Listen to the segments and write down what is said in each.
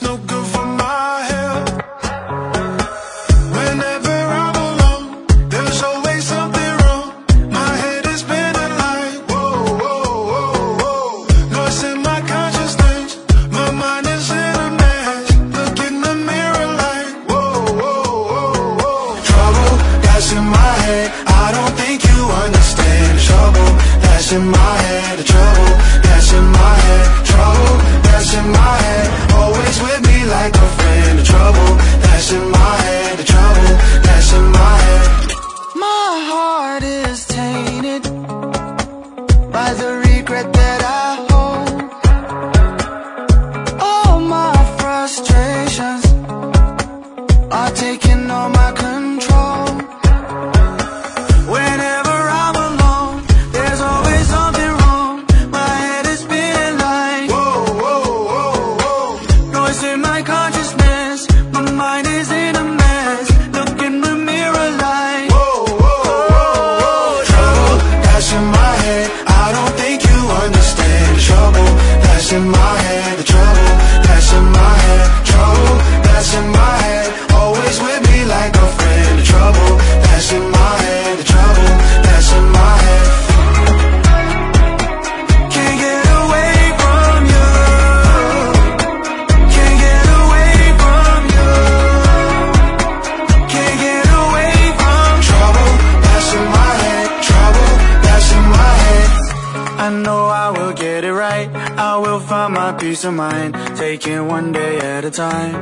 no good for my health. Whenever I'm alone, there's always something wrong. My head is spinning like whoa, whoa, whoa, whoa. Noise in my consciousness, my mind is in a mess. Look in the mirror like whoa, whoa, whoa, whoa. Trouble that's in my head, I don't think you understand. Trouble that's in my head, the trouble that's in my head. Trouble that's in my head, always with me like a friend. The trouble that's in my head, the trouble that's in my head. My heart is tainted by the regret that I hold. All my frustrations are taking all my control. Whenever I'm alone, there's always something wrong. My head is spinning like whoa, whoa, whoa, whoa. Noise in my consciousness, my mind is in a mess. Look in the mirror like whoa, whoa, whoa, whoa. Trouble that's in my head, I don't think you understand. The trouble that's in my head, the trouble that's in my head. Trouble that's in my head, always with me like a friend. The trouble that's in my head, the trouble that's in my head. Can't get away from you. Can't get away from you. Can't get away from trouble that's in my head. Trouble that's in my head. I know I will get it right. I will find my peace of mind, taking one day at a time.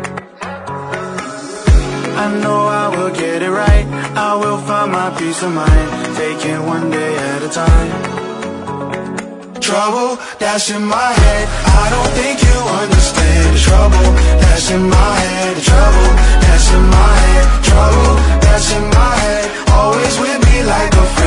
I know I will get it right. I will find my peace of mind, taking one day at a time. Trouble that's in my head, I don't think you understand. The trouble that's in my head, the trouble that's in my head. Trouble that's in my head, always with me like a friend.